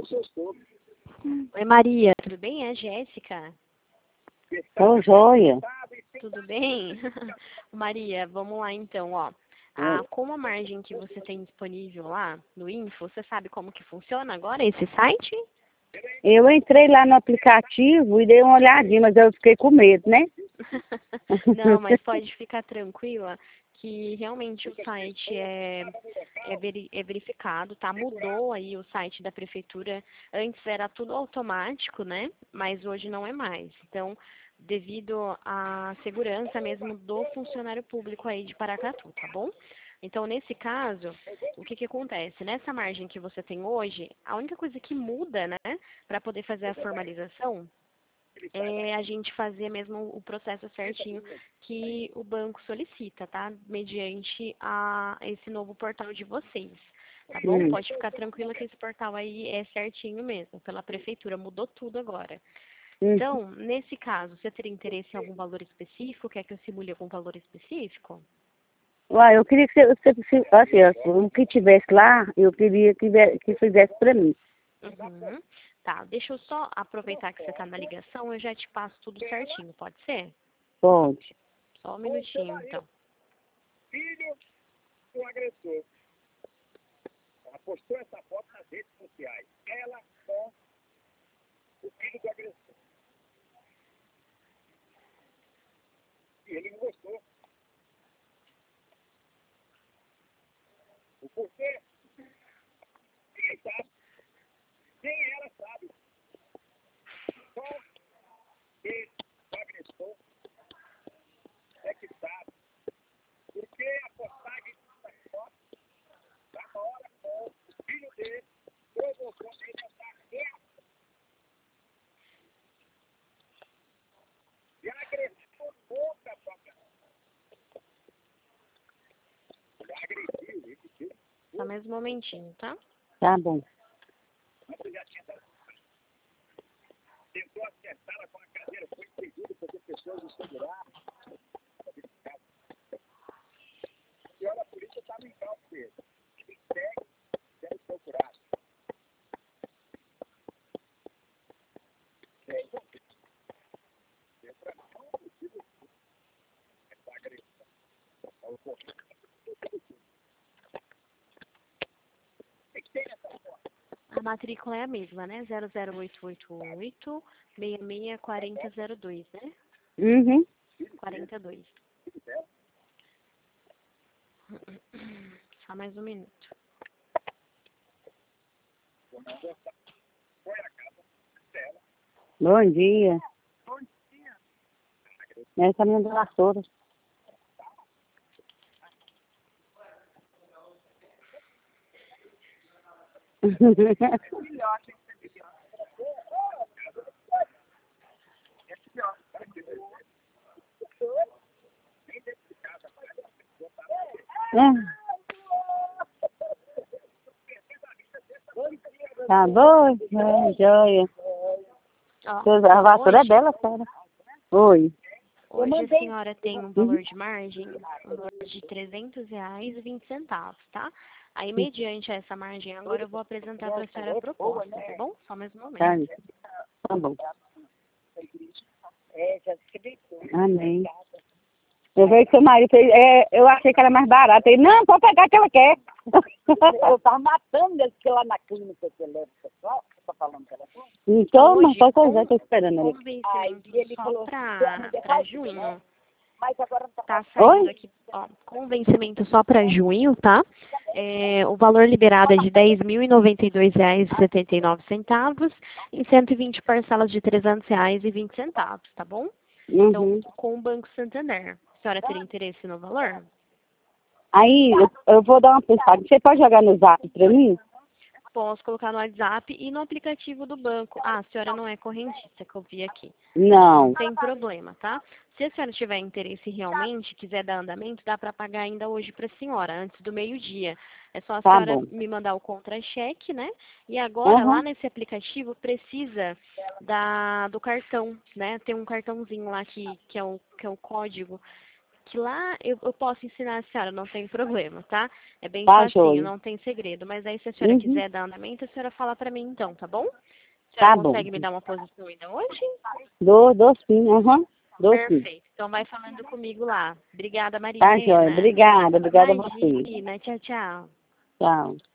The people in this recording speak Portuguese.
Oi, Maria, tudo bem? É a Jéssica. Ô, joia. Tudo bem? Maria, vamos lá então, ó. Como a margem que você tem disponível lá no Info, você sabe como que funciona agora esse site? Eu entrei lá no aplicativo e dei uma olhadinha, mas eu fiquei com medo, né? Não, mas pode ficar tranquila que realmente o site é verificado, tá? Mudou aí o site da prefeitura. Antes era tudo automático, né? Mas hoje não é mais. Então, devido à segurança mesmo do funcionário público aí de Paracatu, tá bom? Então, nesse caso, o que que acontece? Nessa margem que você tem hoje, a única coisa que muda, né, para poder fazer a formalização, é a gente fazer mesmo o processo certinho que o banco solicita, tá? Mediante esse novo portal de vocês, tá bom? Pode ficar tranquila que esse portal aí é certinho mesmo, pela prefeitura, mudou tudo agora. Então, nesse caso, você teria interesse em algum valor específico? Quer que eu simule algum valor específico? Uai, eu queria que assim, o que tivesse lá, eu queria que fizesse pra mim. Uhum. Tá, deixa eu só aproveitar que você está na ligação, eu já te passo tudo certinho, pode ser? Pode. Só um minutinho, então. Filho do agressor. Ela postou essa foto nas redes sociais. Ela com o filho do agressor. E ele não gostou. O porquê? Ninguém sabe. Nem ela sabe. Só ele, o agressor, é que sabe. Porque a postagem dessa foto, na hora com o filho dele, provocou ele a estar reação. E agressou contra a própria. Ele agrediu, ele deu. Só mais um momentinho, tá? Tá bom. Mas já tinha dado. Tentou acertá-la com a cadeira, foi impedido porque pessoas o seguraram. E olha, a polícia estava em calma dele. Ele segue sendo procurado. Essa agressão. Tem que ter essa foto. A matrícula é a mesma, né? 00888 664002, né? Uhum. 42. Só mais um minuto. Foi a casa dela. Bom dia. Bom dia. Essa é a minha doadora. Filhote, hein? É filhote. Nem dentro de casa, Tá bom? É, joia. Ó, A vassoura é hoje, dela, Sara. Oi. hoje a senhora tem um valor de margem, um valor de R$300,20, tá? Aí, mediante essa margem, agora eu vou apresentar para a senhora a proposta, tá bom? Só mais um Tá, momento. tá bom. É, já escrevitou. Amém. Eu vejo que seu marido fez, eu achei que era mais barato. Ele, não, pode pegar que ela quer. Eu tava matando ele, porque lá na clínica que ele leva o pessoal, você tá falando que ela foi? Então, mas Hoje, pode coisa, tô esperando ele. convencimento ele só falou, para junho. mas agora não Tá saindo Oi? aqui, ó, com vencimento só para junho, tá? O valor liberado é de R$10.092,79 em 120 parcelas de R$300,20, tá bom? Então, Uhum. com o Banco Santander. A senhora teria interesse no valor? Aí, eu vou dar uma pensada. Você pode jogar no zap pra mim? Posso colocar no WhatsApp e no aplicativo do banco. Ah, a senhora não é correntista, que eu vi aqui. Não Não. tem problema, tá? Se a senhora tiver interesse realmente, quiser dar andamento, dá para pagar ainda hoje para a senhora, antes do meio-dia. É só a Tá senhora bom. me mandar o contra-cheque, né? E agora, lá Uhum. nesse aplicativo, precisa do cartão, né? Tem um cartãozinho lá que é o código que lá eu posso ensinar a senhora, não tem problema, tá? É bem Tá, facinho, joia. não tem segredo. Mas aí se a senhora Uhum. quiser dar andamento, a senhora fala pra mim então, tá bom? A Tá senhora bom. consegue me dar uma posição ainda hoje? Dou sim, aham. Dou sim. Perfeito. Então vai falando comigo lá. Obrigada, Maria Tá, joia. Helena. Obrigada a você. Imagina. Tchau, tchau. Tchau.